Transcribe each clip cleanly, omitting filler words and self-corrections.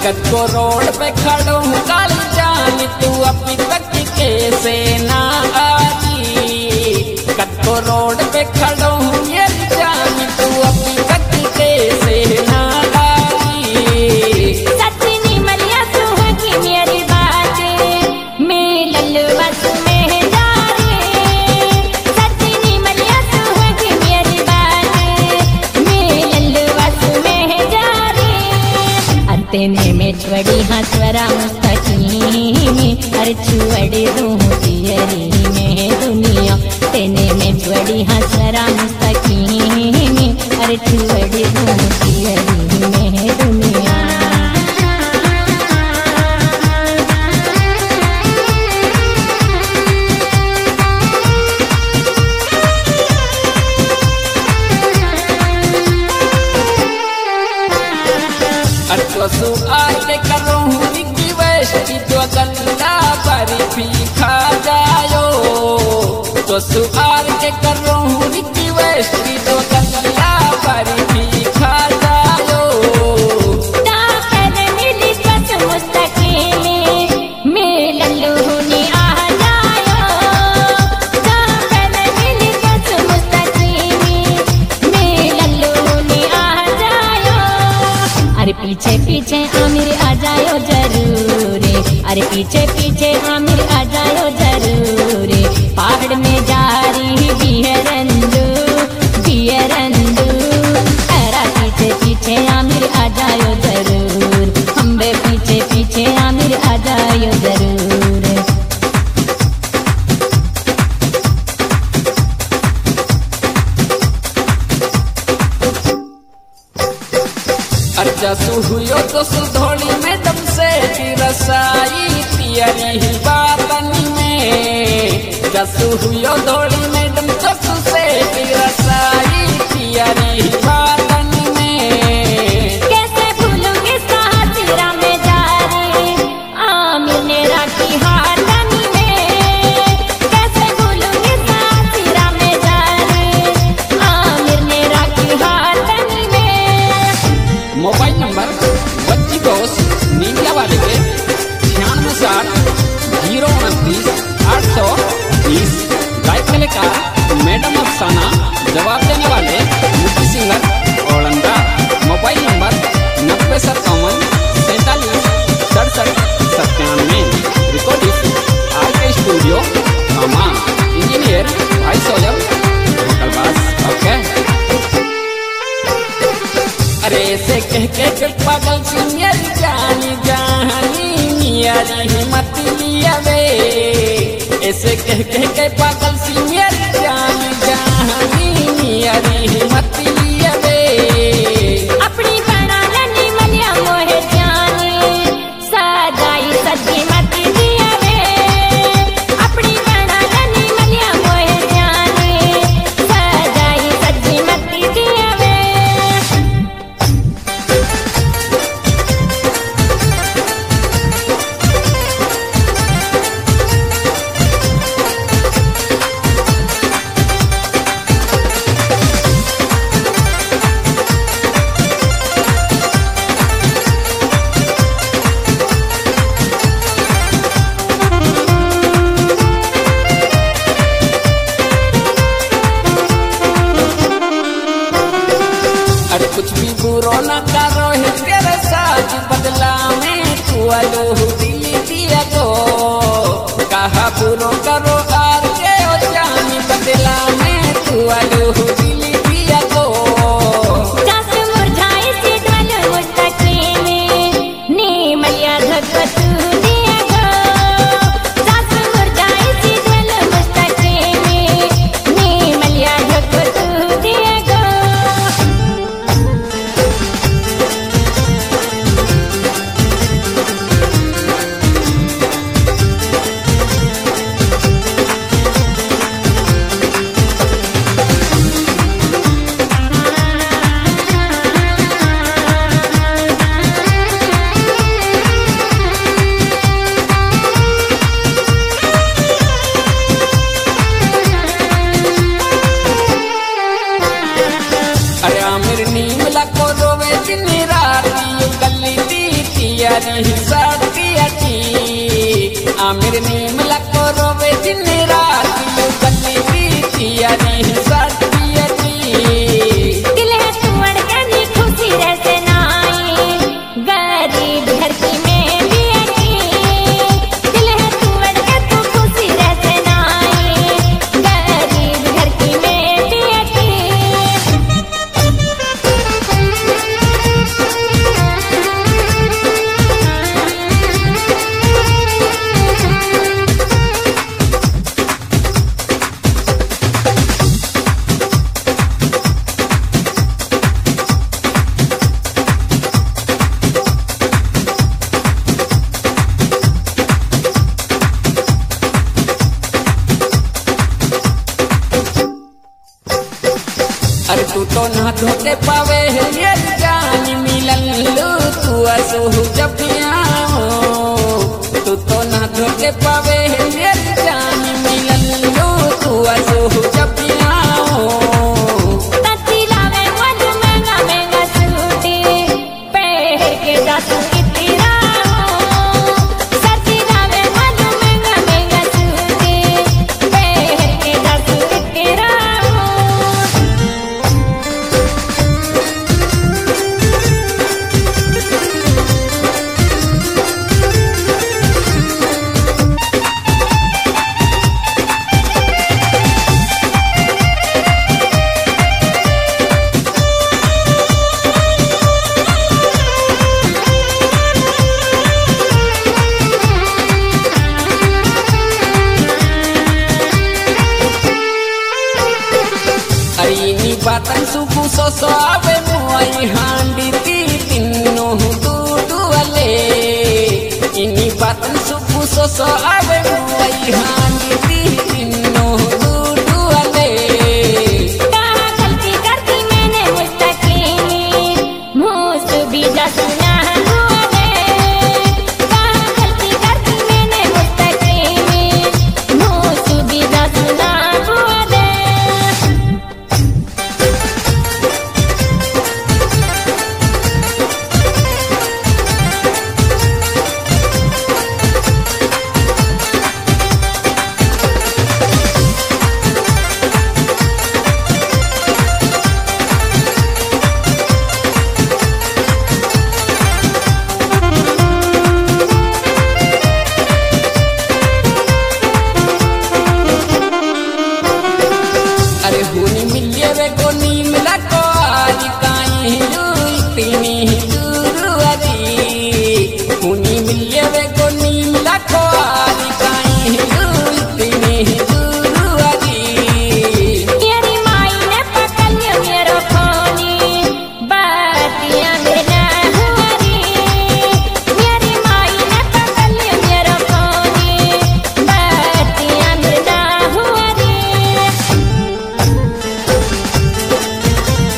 कद को रोड पे खड़ो हूँ काली जान तू अभी तक कैसे ना आई। कद को रोड पे खड़ो हूँ ये जान तू अभी तक कैसे ना आई। सचनी मलिया सुहागी मेरी बात मैं ललवस में जा रे। सचनी मलिया सुहागी मेरी बात मैं ललवस में जा रे। तेने में छुड़ी हंसवरा मुस्तकीमी हर छुड़ी रूह तियरी में दुनिया। तेने में छुड़ी हंसवरा मुस्तकीमी हर छुड़ी रूह तियरी में दुनिया। अरसू आके करो हूँ रिक्वेस्ट जो गंदा पर भी खा जायो। तो सुआर के करो हूँ रिक्वेस्ट जो गंदा पर भी खा जायो। ताकत मिली बस मुस्तकीमी मैं लल्लूनी आ जायो। ताकत मिली बस मुस्तकीमी मैं लल्लूनी आ जायो। अरे पीछे पीछे आमिर आ जायो जरूर। अरे पीछे पीछे आमिर आ जायो जरूर। पहाड़ में जा रही बिहरंदू बिहरंदू। अरे पीछे पीछे आमिर आ जायो जरूर। हम बे पीछे पीछे आमिर आ जायो जरूर। जसु हुयो तो सुधोड़ी में दम से रसाई तियरी बातनी में। जसु हुयो धोड़ी में दम जसु से रसाई तियरी बातनी में। कैसे भूलूंगी साहसिरा में जा रही आमिर ने राखी हाथनी में। कैसे भूलूंगी साहसिरा में जा रही आमिर ने राखी हाथनी में। मोबाइल नंबर 25 नीला वाले के 966029 गायक कलाकार मैडम अफसाना जवाब देने वाले मुख्य सिंगर औलंदा। Mobile number 9057476797। Recording RK studio कामा। इंजीनियर भाई सोजल कलबास। ओके अरे से कह के पागल सिंगर जानी जानी नियारी हिम्मत लिया वे। ऐसे कह के पागल सिंगर जानी जानी नियारी हिम्मत लिया वे। अपनी बना लनी मलिया मोहे जानी सजाई सजी मत दिया वे। अपनी बना लनी मलिया मोहे जानी सजाई सजी मत दिया वे। अरे कुछ भी बुरो न करो है तेरे साथ बदला में तू आलो दिल दिया को। कहा बुरो करो आर के ओ जानी बदला में तू आलो दिल दिया को। जस मुरझाई सी ढल मुस्तकीमी नी मलिया धकत दिया गो। जस मुरझाई सी ढल मुस्तकीमी नी मलिया धकत दिया गो। री साथियाची आमिर निर्मला को रोवे दिन रात गली प्रीतिया री साथियाची दिल है तुअड़ के खुशी रहते नाई गरीब घर की में भी अकी दिल है तुअड़ के तू खुशी रहते नाई गरीब घर की में भी अकी अरे तू तो ना धोते पावे ये जान मिलन लू तू असो जब आओ तू तो ना धोते पावे ये जान मिलन लू तू असो जब आओ तती लावे मधु महंगा महंगा सूटी पहर के दासू कितनी राहो सती लावे मधु महंगा महंगा सूटी पहर के दासू कितनी राहो अईनी बातन सुबु सो आवे मुआई हांडी ती तिन्नो दूधू वाले इनी बातन सुबु सो आवे मुआई हांडी ती तिन्नो दूधू वाले कहाँ गलती करती मैंने मुस्तकीनी मुझसे भी दसना हुआ दे कहाँ गलती करती मैंने मुस्तकीनी मुझसे भी दसना हुआ दे अरे हुनी मिलिए वे गोनी मिला को आज काई लुई तीनी दुरुआरी हुनी मिलिए वे गोनी मिला को आज काई लुई तीनी दुरुआरी मेरी माई ने पकड़ लिया मेरो खोनी बातियां मेरा हुआ री मेरी माई ने पकड़ लिया मेरो खोनी बातियां मेरा हुआ री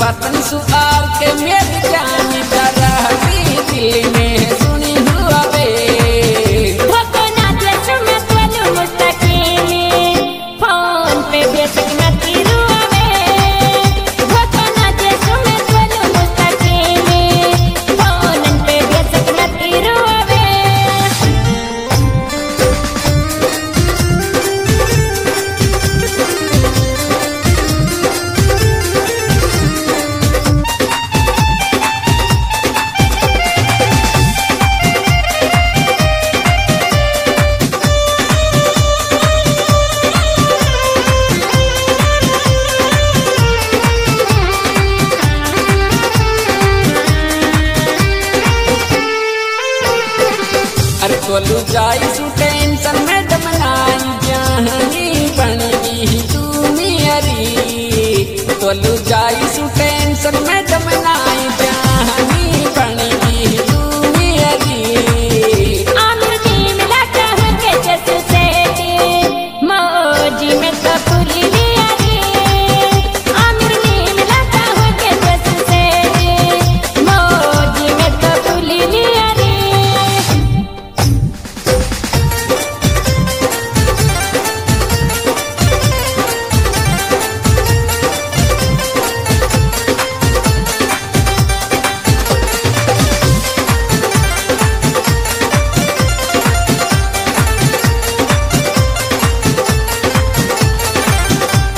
बतन सुआर के मेरी जान जरा दिल में सुनी हुआ बे भगना देश में तोलू मुस्तकीमी फोन पे बेशक न तिरुआवे भगना देश में तोलू मुस्तकीमी फोन पे बेशक न तिरुआवे अरे तोलू जाई